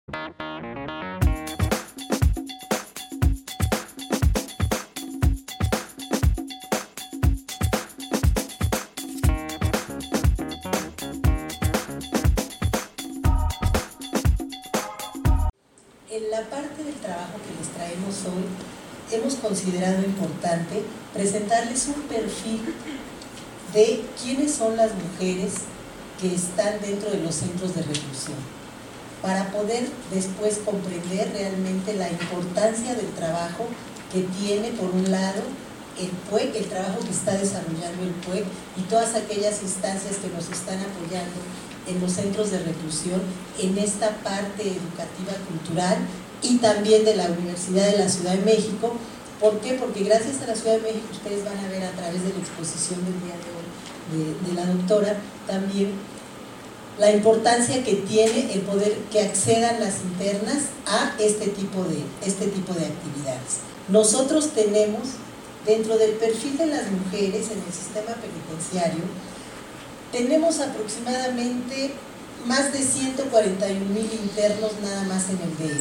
En la parte del trabajo que les traemos hoy, hemos considerado importante presentarles un perfil de quiénes son las mujeres que están dentro de los centros de reclusión, para poder después comprender realmente la importancia del trabajo que tiene, por un lado, el PUEC, el trabajo que está desarrollando el PUEC y todas aquellas instancias que nos están apoyando en los centros de reclusión, en esta parte educativa cultural, y también de la Universidad de la Ciudad de México. ¿Por qué? Porque gracias a la Ciudad de México, ustedes van a ver a través de la exposición del día de hoy de la doctora, también la importancia que tiene el poder que accedan las internas a este tipo de actividades. Nosotros tenemos, dentro del perfil de las mujeres en el sistema penitenciario, tenemos aproximadamente más de 141,000 internos nada más en el DF.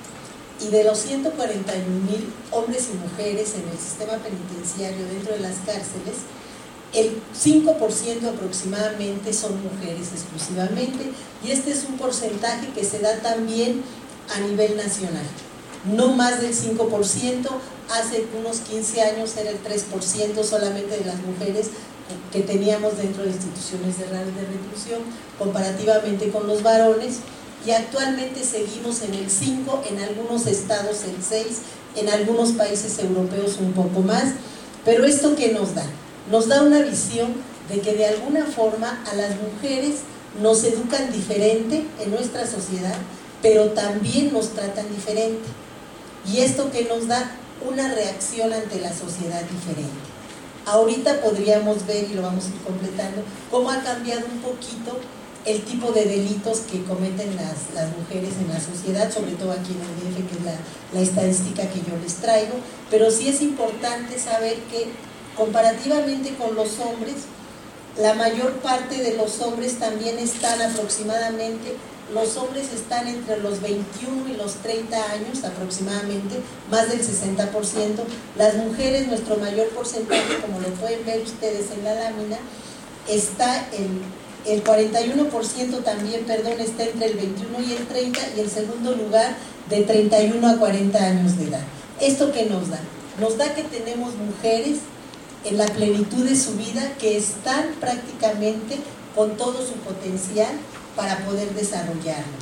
Y de los 141,000 hombres y mujeres en el sistema penitenciario dentro de las cárceles, el 5% aproximadamente son mujeres exclusivamente, y este es un porcentaje que se da también a nivel nacional. No más del 5%, hace unos 15 años era el 3% solamente de las mujeres que teníamos dentro de instituciones de reclusión, comparativamente con los varones, y actualmente seguimos en el 5%, en algunos estados el 6%, en algunos países europeos un poco más. Pero ¿esto qué nos da? Nos da una visión de que de alguna forma a las mujeres nos educan diferente en nuestra sociedad, pero también nos tratan diferente. Y esto que nos da una reacción ante la sociedad diferente. Ahorita podríamos ver, y lo vamos a ir completando, cómo ha cambiado un poquito el tipo de delitos que cometen las mujeres en la sociedad, sobre todo aquí en el DF, que es la estadística que yo les traigo. Pero sí es importante saber que comparativamente con los hombres, la mayor parte de los hombres también están aproximadamente, los hombres están entre los 21 y los 30 años aproximadamente, más del 60%. Las mujeres, nuestro mayor porcentaje, como lo pueden ver ustedes en la lámina, está el 41% también, está entre el 21 y el 30, y el segundo lugar de 31 a 40 años de edad. ¿Esto qué nos da? Nos da que tenemos mujeres en la plenitud de su vida que están prácticamente con todo su potencial para poder desarrollarlo.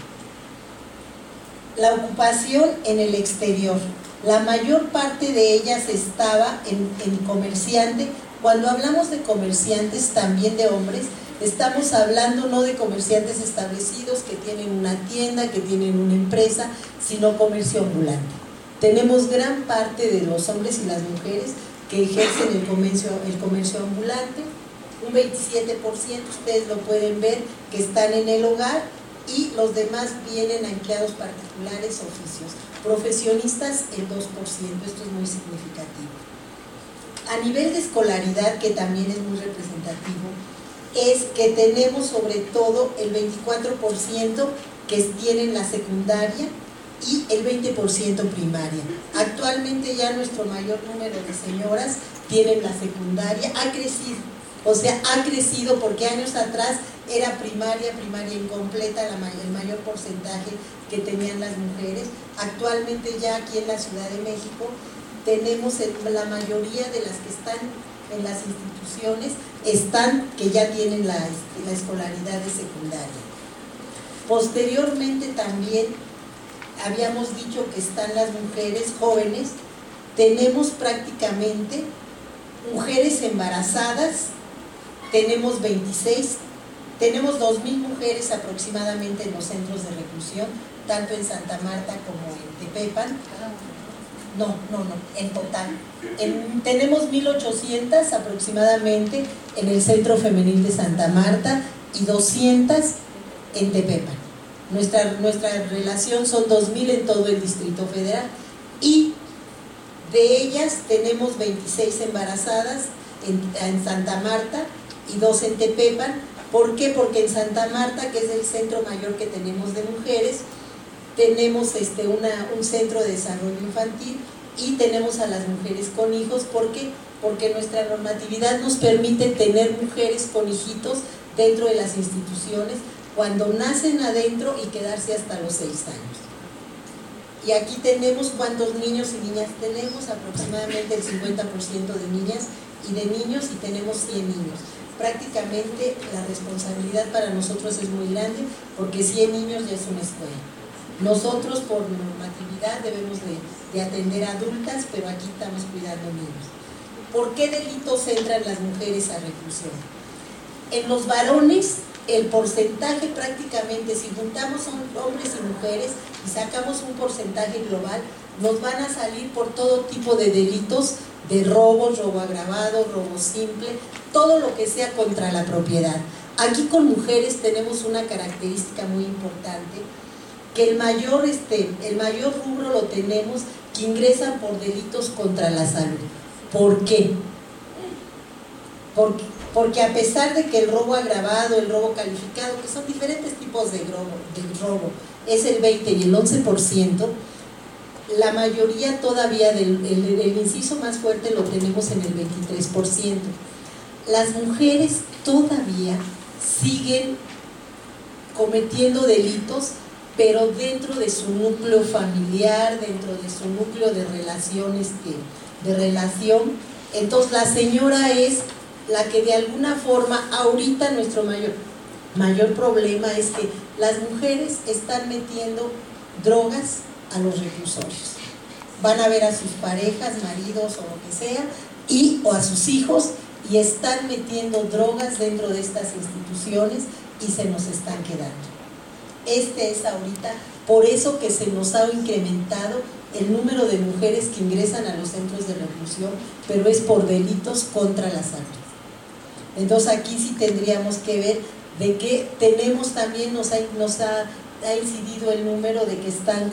La ocupación en el exterior, la mayor parte de ellas estaba en comerciante. Cuando hablamos de comerciantes, también de hombres, estamos hablando no de comerciantes establecidos que tienen una tienda, que tienen una empresa, sino comercio ambulante. Tenemos gran parte de los hombres y las mujeres que ejercen el comercio ambulante, un 27%, ustedes lo pueden ver, que están en el hogar, y los demás vienen a empleados particulares, oficios. Profesionistas, el 2%, esto es muy significativo. A nivel de escolaridad, que también es muy representativo, es que tenemos sobre todo el 24% que tienen la secundaria y el 20% primaria. Actualmente ya nuestro mayor número de señoras tienen la secundaria, ha crecido porque años atrás era primaria incompleta el mayor porcentaje que tenían las mujeres. Actualmente ya aquí en la Ciudad de México tenemos la mayoría de las que están en las instituciones, que ya tienen la escolaridad de secundaria. Posteriormente también habíamos dicho que están las mujeres jóvenes. Tenemos prácticamente mujeres embarazadas, tenemos 26, tenemos 2,000 mujeres aproximadamente en los centros de reclusión, tanto en Santa Marta como en Tepepan. No, en total. Tenemos 1,800 aproximadamente en el Centro Femenil de Santa Marta y 200 en Tepepan. Nuestra relación son 2,000 en todo el Distrito Federal, y de ellas tenemos 26 embarazadas en Santa Marta y 2 en Tepepan. ¿Por qué? Porque en Santa Marta, que es el centro mayor que tenemos de mujeres, tenemos un centro de desarrollo infantil y tenemos a las mujeres con hijos. ¿Por qué? Porque nuestra normatividad nos permite tener mujeres con hijitos dentro de las instituciones cuando nacen adentro y quedarse hasta los 6 años. Y aquí tenemos cuántos niños y niñas tenemos, aproximadamente el 50% de niñas y de niños, y tenemos 100 niños. Prácticamente la responsabilidad para nosotros es muy grande, porque 100 niños ya es una escuela. Nosotros por normatividad debemos de atender a adultas, pero aquí estamos cuidando niños. ¿Por qué delitos entran las mujeres a reclusión? En los varones, el porcentaje prácticamente, si juntamos hombres y mujeres y sacamos un porcentaje global, nos van a salir por todo tipo de delitos, de robos, robo agravado, robo simple, todo lo que sea contra la propiedad. Aquí con mujeres tenemos una característica muy importante, que el mayor rubro lo tenemos que ingresan por delitos contra la salud. ¿Por qué? Porque a pesar de que el robo agravado, el robo calificado, que son diferentes tipos de robo, es el 20 y el 11%, la mayoría todavía el inciso más fuerte lo tenemos en el 23%. Las mujeres todavía siguen cometiendo delitos, pero dentro de su núcleo familiar, dentro de su núcleo de relaciones, de relación. Entonces la señora es la que de alguna forma, ahorita nuestro mayor problema es que las mujeres están metiendo drogas a los reclusorios. Van a ver a sus parejas, maridos o lo que sea, o a sus hijos, y están metiendo drogas dentro de estas instituciones y se nos están quedando. Es ahorita, por eso que se nos ha incrementado el número de mujeres que ingresan a los centros de reclusión, pero es por delitos contra la salud. Entonces aquí sí tendríamos que ver de que tenemos también, nos ha incidido el número de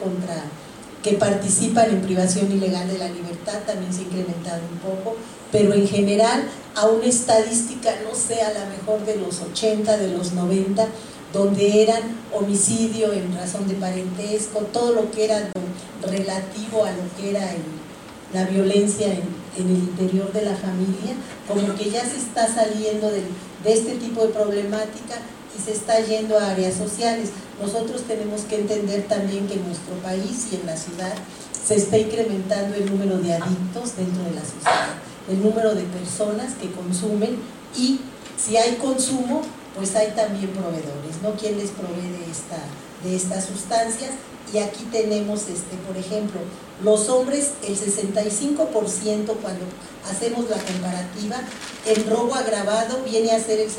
que participan en privación ilegal de la libertad, también se ha incrementado un poco, pero en general a una estadística, no sé, a lo mejor de los 80, de los 90, donde eran homicidio en razón de parentesco, todo lo que era relativo a lo que era la violencia en el interior de la familia, como que ya se está saliendo de este tipo de problemática y se está yendo a áreas sociales. Nosotros tenemos que entender también que en nuestro país y en la ciudad se está incrementando el número de adictos dentro de la sociedad, el número de personas que consumen, y si hay consumo, pues hay también proveedores, ¿no? ¿Quién les provee de estas sustancias? Y aquí tenemos, por ejemplo, los hombres, el 65%, cuando hacemos la comparativa, el robo agravado viene a ser el 65%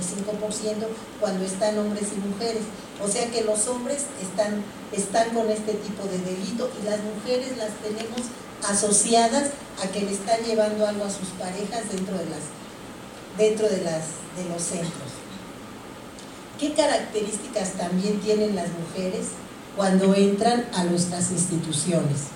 cuando están hombres y mujeres. O sea que los hombres están con este tipo de delito y las mujeres las tenemos asociadas a que le están llevando algo a sus parejas dentro de los centros. ¿Qué características también tienen las mujeres cuando entran a nuestras instituciones?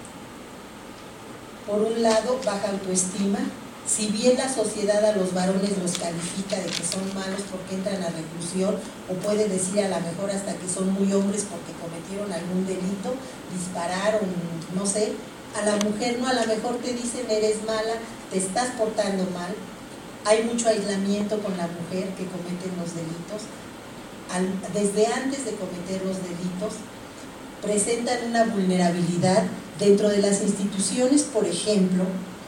Por un lado, baja autoestima. Si bien la sociedad a los varones los califica de que son malos porque entran a reclusión, o puede decir a lo mejor hasta que son muy hombres porque cometieron algún delito, dispararon, no sé, a la mujer no, a lo mejor te dicen eres mala, te estás portando mal. Hay mucho aislamiento con la mujer que cometen los delitos. Desde antes de cometer los delitos, presentan una vulnerabilidad dentro de las instituciones. Por ejemplo,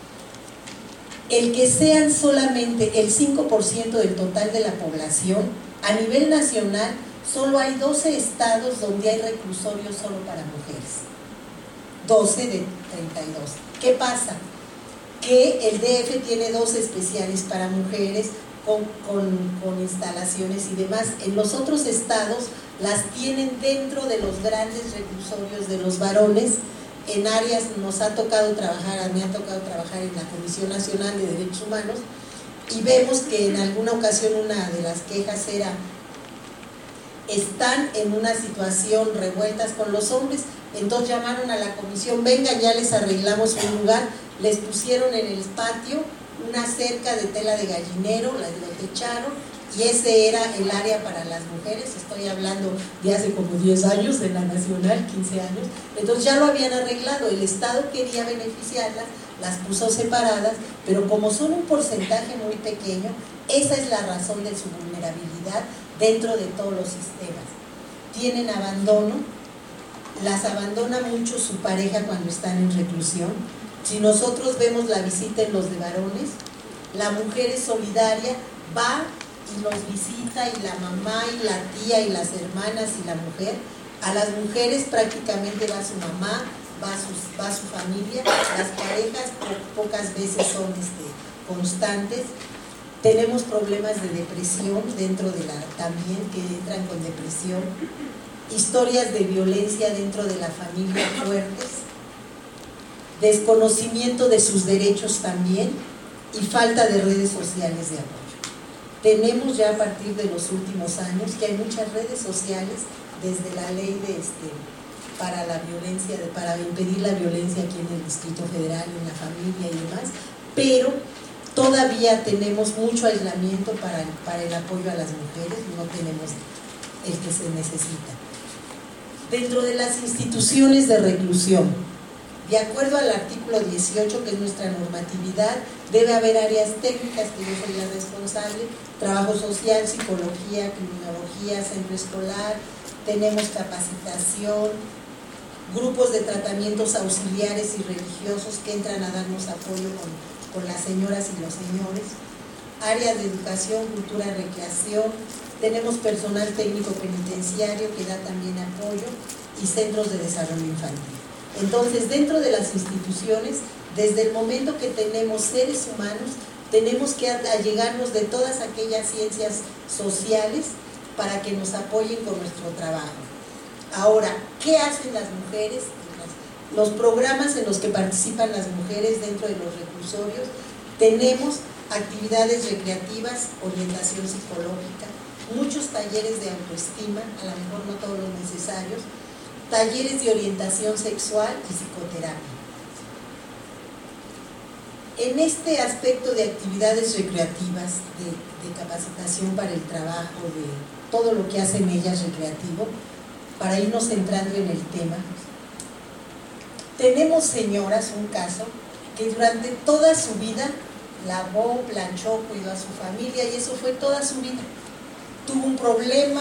el que sean solamente el 5% del total de la población, a nivel nacional solo hay 12 estados donde hay reclusorios solo para mujeres, 12 de 32. ¿Qué pasa? Que el DF tiene 2 especiales para mujeres con instalaciones y demás. En los otros estados las tienen dentro de los grandes reclusorios de los varones. En áreas a mí me ha tocado trabajar en la Comisión Nacional de Derechos Humanos, y vemos que en alguna ocasión una de las quejas era: están en una situación revueltas con los hombres, entonces llamaron a la comisión, vengan, ya les arreglamos un lugar, les pusieron en el patio una cerca de tela de gallinero, lo techaron, y ese era el área para las mujeres. Estoy hablando de hace como 10 años, de la Nacional, 15 años. Entonces ya lo habían arreglado, el Estado quería beneficiarlas, las puso separadas, pero como son un porcentaje muy pequeño, esa es la razón de su vulnerabilidad dentro de todos los sistemas. Tienen abandono, las abandona mucho su pareja cuando están en reclusión. Si nosotros vemos la visita en los de varones, la mujer es solidaria, va y los visita, y la mamá y la tía y las hermanas y la mujer. A las mujeres prácticamente va su mamá, va su familia. Las parejas pocas veces son constantes. Tenemos problemas de depresión dentro de también, que entran con depresión. Historias de violencia dentro de la familia fuertes. Desconocimiento de sus derechos también, y falta de redes sociales de apoyo. Tenemos ya a partir de los últimos años que hay muchas redes sociales, desde la ley para la violencia, para impedir la violencia aquí en el Distrito Federal, en la familia y demás, pero todavía tenemos mucho aislamiento para el apoyo a las mujeres, no tenemos el que se necesita. Dentro de las instituciones de reclusión, de acuerdo al artículo 18, que es nuestra normatividad, debe haber áreas técnicas, que yo soy la responsable, trabajo social, psicología, criminología, centro escolar, tenemos capacitación, grupos de tratamientos auxiliares y religiosos que entran a darnos apoyo con las señoras y los señores, áreas de educación, cultura, recreación, tenemos personal técnico penitenciario que da también apoyo, y centros de desarrollo infantil. Entonces, dentro de las instituciones, desde el momento que tenemos seres humanos, tenemos que allegarnos de todas aquellas ciencias sociales para que nos apoyen con nuestro trabajo. Ahora, ¿qué hacen las mujeres? Los programas en los que participan las mujeres dentro de los reclusorios, tenemos actividades recreativas, orientación psicológica, muchos talleres de autoestima, a lo mejor no todos los necesarios, talleres de orientación sexual y psicoterapia. En este aspecto de actividades recreativas, de capacitación para el trabajo, de todo lo que hacen ellas recreativo, para irnos entrando en el tema, tenemos señoras, un caso, que durante toda su vida lavó, planchó, cuidó a su familia, y eso fue toda su vida. Tuvo un problema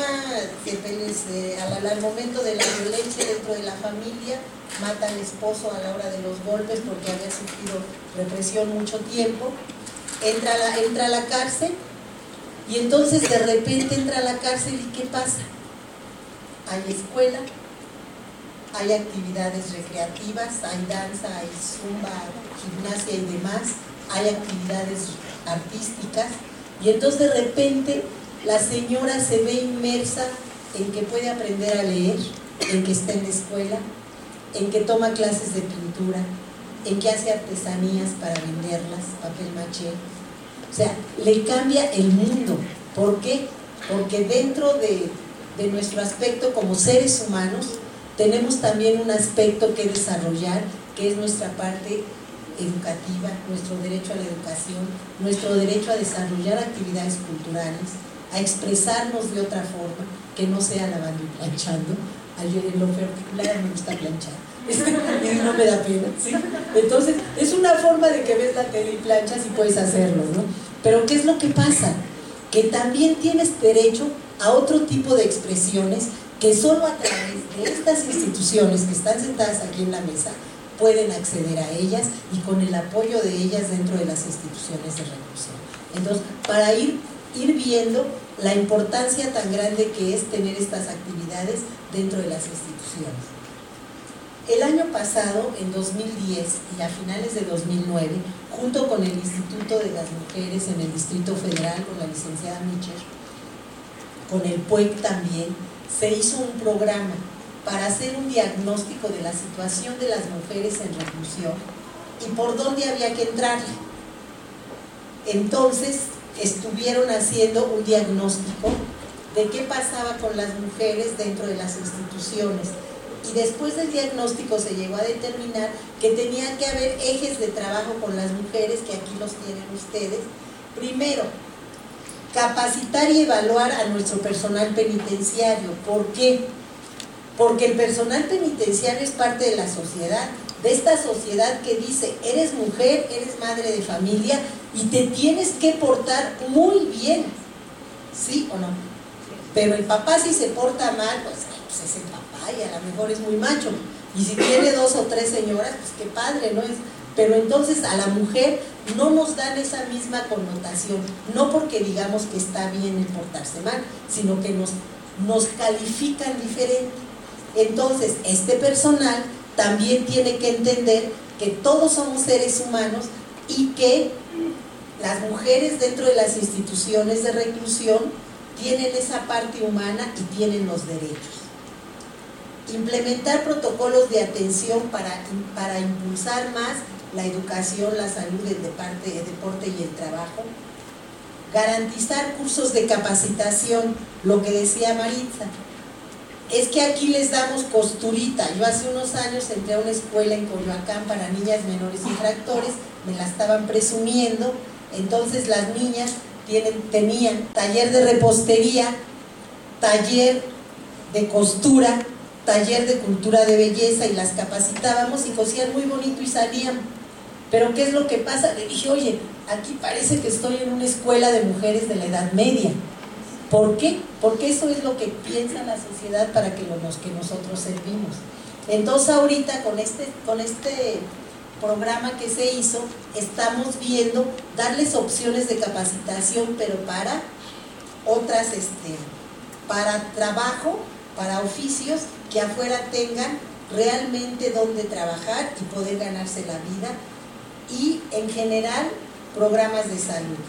al momento de la violencia dentro de la familia, mata al esposo a la hora de los golpes porque había sufrido represión mucho tiempo, entra a la cárcel, y entonces de repente entra a la cárcel, ¿y qué pasa? Hay escuela, hay actividades recreativas, hay danza, hay zumba, gimnasia y demás, hay actividades artísticas, y entonces de repente la señora se ve inmersa en que puede aprender a leer, en que está en la escuela, en que toma clases de pintura, en que hace artesanías para venderlas, papel maché. O sea, le cambia el mundo. ¿Por qué? Porque dentro de nuestro aspecto como seres humanos, tenemos también un aspecto que desarrollar, que es nuestra parte educativa, nuestro derecho a la educación, nuestro derecho a desarrollar actividades culturales, a expresarnos de otra forma, que no sea lavando y planchando. En lo particular me gusta planchar, y no me da pena, ¿sí? Entonces, es una forma de que ves la tele y planchas y puedes hacerlo, ¿no? Pero ¿qué es lo que pasa? Que también tienes derecho a otro tipo de expresiones que solo a través de estas instituciones que están sentadas aquí en la mesa pueden acceder a ellas, y con el apoyo de ellas dentro de las instituciones de reclusión. Entonces, para ir viendo la importancia tan grande que es tener estas actividades dentro de las instituciones. El año pasado, en 2010 y a finales de 2009, junto con el Instituto de las Mujeres en el Distrito Federal, con la licenciada Micher, con el PUEC también, se hizo un programa para hacer un diagnóstico de la situación de las mujeres en reclusión y por dónde había que entrarle. Entonces, estuvieron haciendo un diagnóstico de qué pasaba con las mujeres dentro de las instituciones, y después del diagnóstico se llegó a determinar que tenía que haber ejes de trabajo con las mujeres, que aquí los tienen ustedes. Primero, capacitar y evaluar a nuestro personal penitenciario. ¿Por qué? Porque el personal penitenciario es parte de la sociedad, de esta sociedad que dice, eres mujer, eres madre de familia y te tienes que portar muy bien, ¿sí o no? Pero el papá, si se porta mal, pues es el papá y a lo mejor es muy macho, y si tiene 2 o 3 señoras, pues qué padre, ¿no? Pero entonces a la mujer no nos dan esa misma connotación, no porque digamos que está bien el portarse mal, sino que nos califican diferente. Entonces este personal también tiene que entender que todos somos seres humanos y que las mujeres dentro de las instituciones de reclusión tienen esa parte humana y tienen los derechos. Implementar protocolos de atención para impulsar más la educación, la salud, el deporte y el trabajo. Garantizar cursos de capacitación, lo que decía Maritza. Es que aquí les damos costurita. Yo hace unos años entré a una escuela en Coyoacán para niñas menores infractores, me la estaban presumiendo, entonces las niñas tenían taller de repostería, taller de costura, taller de cultura de belleza y las capacitábamos y cosían muy bonito y salían. Pero ¿qué es lo que pasa? Le dije, oye, aquí parece que estoy en una escuela de mujeres de la Edad Media. ¿Por qué? Porque eso es lo que piensa la sociedad para que los que nosotros servimos. Entonces ahorita con este programa que se hizo, estamos viendo darles opciones de capacitación, pero para otras, para trabajo, para oficios que afuera tengan realmente donde trabajar y poder ganarse la vida, y en general programas de salud.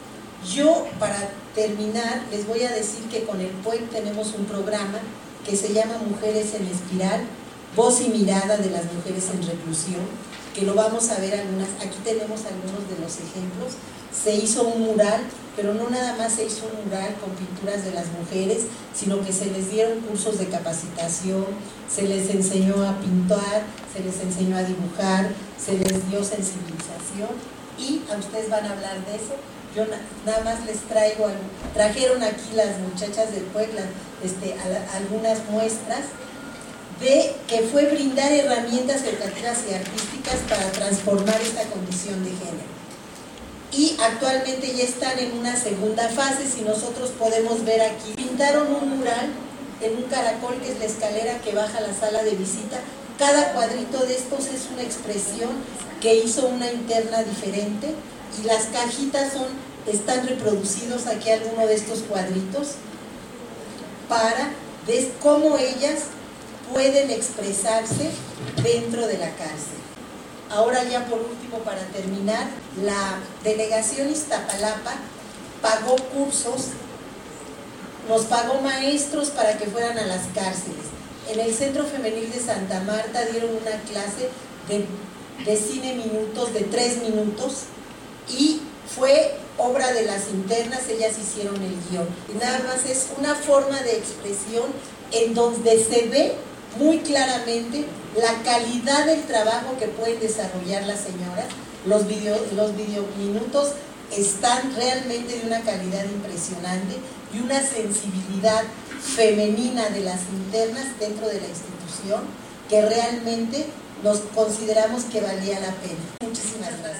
Yo, para terminar, les voy a decir que con el PUEC tenemos un programa que se llama Mujeres en Espiral, voz y mirada de las mujeres en reclusión, que lo vamos a ver aquí tenemos algunos de los ejemplos. Se hizo un mural, pero no nada más se hizo un mural con pinturas de las mujeres, sino que se les dieron cursos de capacitación, se les enseñó a pintar, se les enseñó a dibujar, se les dio sensibilización, y a ustedes van a hablar de eso. Yo nada más les trajeron aquí las muchachas del pueblo algunas muestras de que fue brindar herramientas educativas y artísticas para transformar esta condición de género. Y actualmente ya están en una segunda fase, si nosotros podemos ver aquí. Pintaron un mural en un caracol, que es la escalera que baja a la sala de visita. Cada cuadrito de estos es una expresión que hizo una interna diferente, y las cajitas están reproducidos aquí algunos de estos cuadritos para ver cómo ellas pueden expresarse dentro de la cárcel. Ahora ya por último, para terminar, la delegación Iztapalapa pagó cursos, nos pagó maestros para que fueran a las cárceles. En el Centro Femenil de Santa Marta dieron una clase de cine minutos, de 3 minutos, y fue obra de las internas, ellas hicieron el guión. Y nada más es una forma de expresión en donde se ve muy claramente la calidad del trabajo que pueden desarrollar las señoras. Los videominutos están realmente de una calidad impresionante y una sensibilidad femenina de las internas dentro de la institución que realmente nos consideramos que valía la pena. Muchísimas gracias.